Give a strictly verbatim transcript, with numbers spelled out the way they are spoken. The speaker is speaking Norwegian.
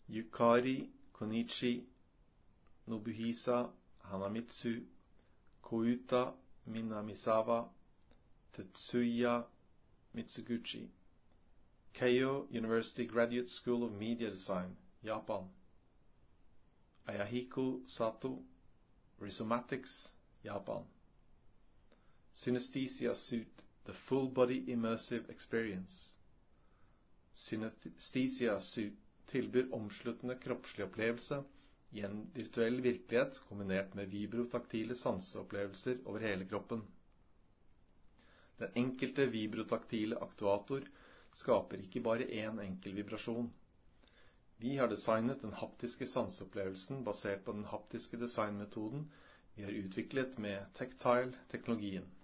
Yukari Konichi Nobuhisa Hanamitsu, Kouta Minamisawa, Tetsuya Mitsuguchi. Keio University Graduate School of Media Design, Japan. Ayahiko Sato, Rhizomatics, Japan. Synesthesia Suit, the full body immersive experience. Synesthesia Suit tilbyr omsluttende kroppslig opplevelse i en virtuell virkelighet kombinert med vibrotaktile sanseopplevelser over hele kroppen. Den enkelte vibrotaktile aktuator skaper ikke bare en enkel vibrasjon. Vi har designet den haptiske sanseopplevelsen basert på den haptiske designmetoden vi har utviklet med Tactile-teknologien.